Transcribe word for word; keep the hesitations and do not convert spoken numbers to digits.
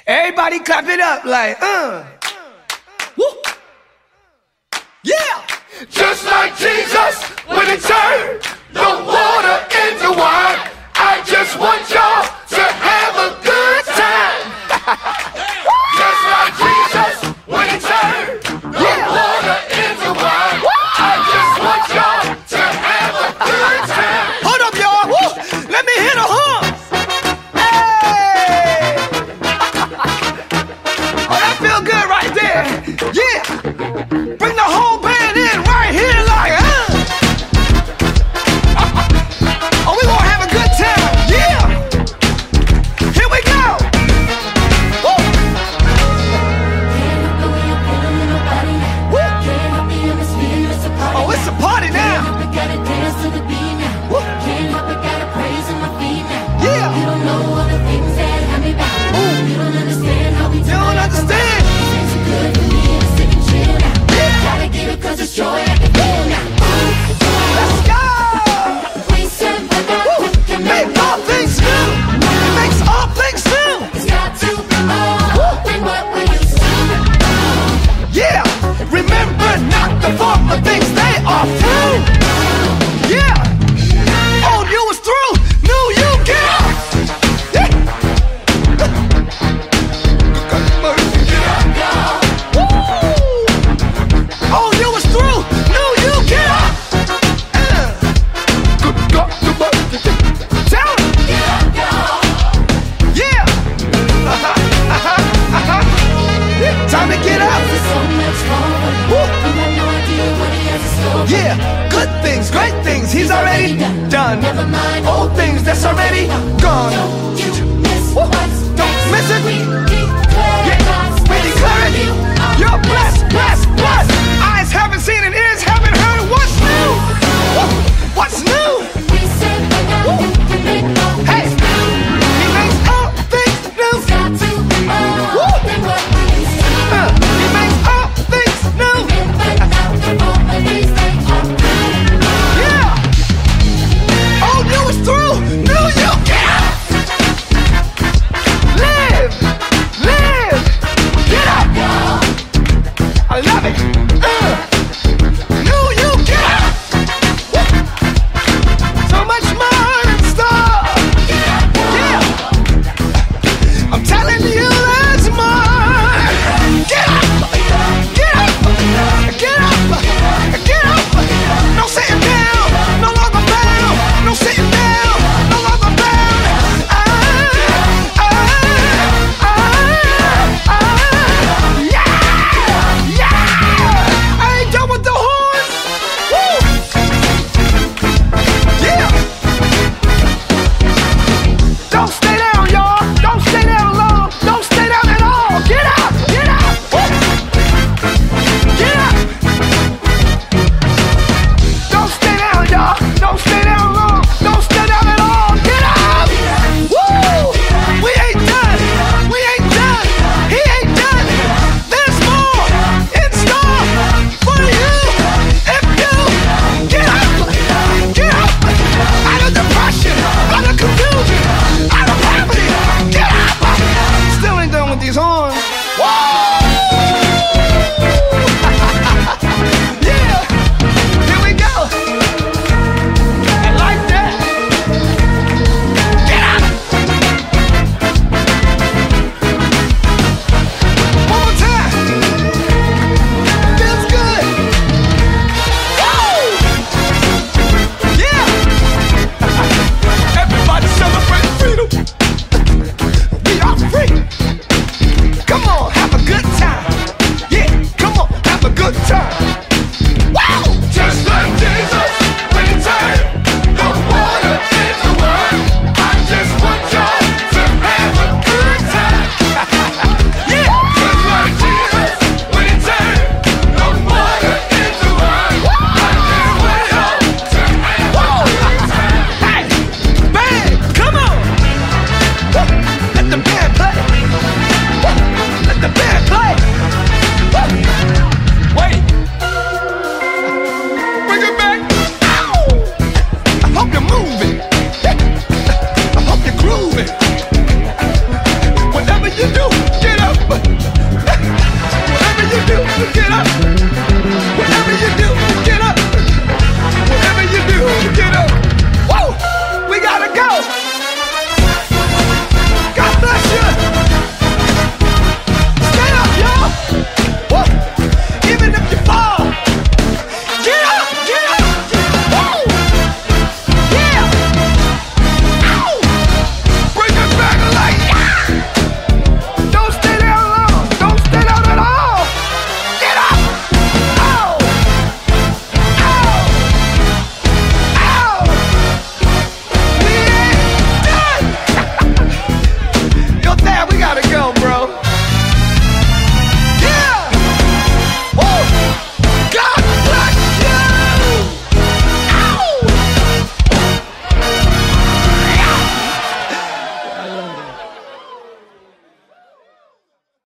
Everybody clap it up like, uh. Woo. Yeah. Just like Jesus when he turned the water into wine. I just want y'all to have a good time. Just like Jesus when he turned the yeah. water into wine. I just want y'all to have a good time. Hold up, y'all. Woo. Let me hit a hump. Hey. Oh, that feel good right there. Yeah. Bring the whole band in right here like, uh. Oh, we gonna have a good time. Yeah. Here we go. Woo. Woo. Oh, it's a party now. Woo. Yeah. You don't know all the things that have me back. Ooh. You don't understand how we You don't understand. It's good for me to sit and chill now. Yeah. Gotta get it cause it's joy I can feel now. Let's go. We said we're not can Make all things new. It makes all things new. It's got to be more than what we used to. Yeah. Remember not the former things they are through. Yeah. Old you was through. New you get out. Yeah. Woo. Old you was through. New you get out. Uh. Tell 'em. Yeah. Uh-huh. Uh-huh. Uh-huh. Yeah. Time to get out. There's so much more. Woo. You have no idea what he has in store. Yeah, good things, great things, he's already done. Never mind Old things that's already gone. Don't you miss Woo. what's Don't next. miss it. We declare Yeah, God's we declare it. You are You're blessed, blessed, blessed. Eyes haven't seen and ears haven't heard. What's new? Woo. What's new? We said we're not you can make all Hey, things new. he makes all things new. It's got to be more Woo. than what we used to. Uh, he makes all things new. Remember not the formalities they are through. Yeah. Old you is through. New you get out. you do, get up. Whatever you do, get up.